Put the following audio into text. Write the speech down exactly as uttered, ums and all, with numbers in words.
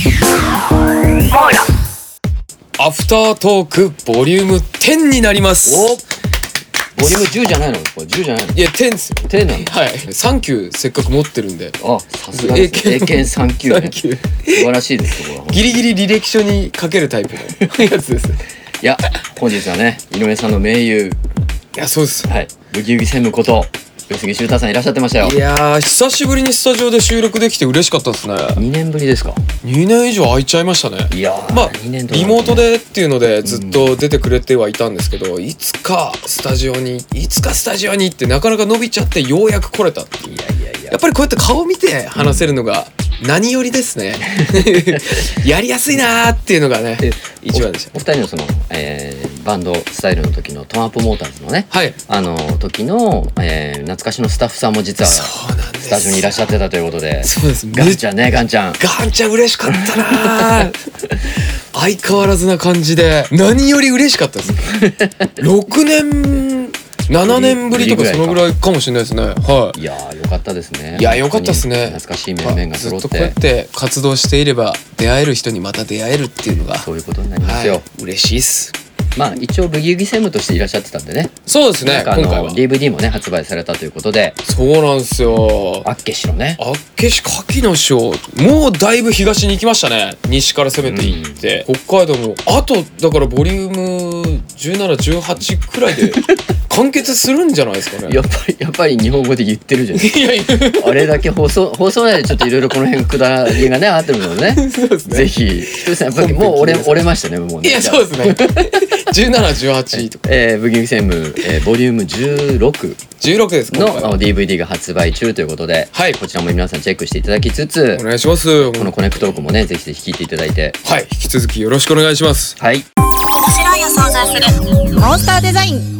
アフタートークボリュームじゅうになります。 おボリュームじゅうじゃないの？これじゅうじゃないの？ いやじゅうですよ。 じゅうなの？ はい。さん級せっかく持ってるんで。 あ、さすがです。英検さん級ね。素晴らしいです。これギリギリ履歴書に書けるタイプのやつです。 いや、本日はね、井上さんの盟友、 いや、そうです。 はい、ブギウギ専務こと上杉修太さんいらっしゃってましたよ。 いやー、久しぶりにスタジオで収録できて嬉しかったですね。 にねんぶりですか？ にねん以上空いちゃいましたね。 いやー、 まあにねんとリモートでっていうのでずっと出てくれてはいたんですけど、いつかスタジオにいつかスタジオにってなかなか伸びちゃってようやく来れたっていう。 いやいやいや、 やっぱりこうやって顔見て話せるのが何よりですね。やりやすいなーっていうのがね一番でした。 お二人のその、えー、バンドスタイルの時のトマップモーターズのね、 はい、 あの時の、えー、懐かしのスタッフさんも実はスタジオにいらっしゃってたということで。 そうです。 ガンちゃんね、ガンちゃんガンちゃん嬉しかったな。相変わらずな感じで何より嬉しかったです。ろくねんななねんぶりとかそのぐらいかもしれないですね。はい。 いやー、よかったですね。 いや、よかったですね。 懐かしい面々が揃って、 ずっとこうやって活動していれば出会える人にまた出会えるっていうのがそういうことになりますよ。はい、 嬉しいっす。 まあ一応ブギウギ専務としていらっしゃってたんでね。 そうですね。 今回は今回はディーブイディー もね発売されたということで。 そうなんですよ。 あっけしろね。 あっけし牡蠣の章、もうだいぶ東に行きましたね。西から攻めていって、うん、北海道もあとだからボリュームじゅうなな、じゅうはちくらいで完結するんじゃないですかね。 やっぱりやっぱり日本語で言ってるじゃないですか。 いやいやあれだけ放送放送内でちょっといろいろこの辺くだりがねあってるのでね。 そうですね。 ぜひひとりさんやっぱりもう折れ折れましたねもうね。 いやそうですね。じゅうなな、じゅうはちとか。 えー、ブギウギ専務、えー、ボリュームじゅうろくじゅうろくですの ディーブイディー が発売中ということで、はい、こちらも皆さんチェックしていただきつつ、 お願いします。 このコネクトークもねぜひぜひ聞いていただいて、 はい、引き続きよろしくお願いします。 はい。 面白いを想像するモンスターデザイン。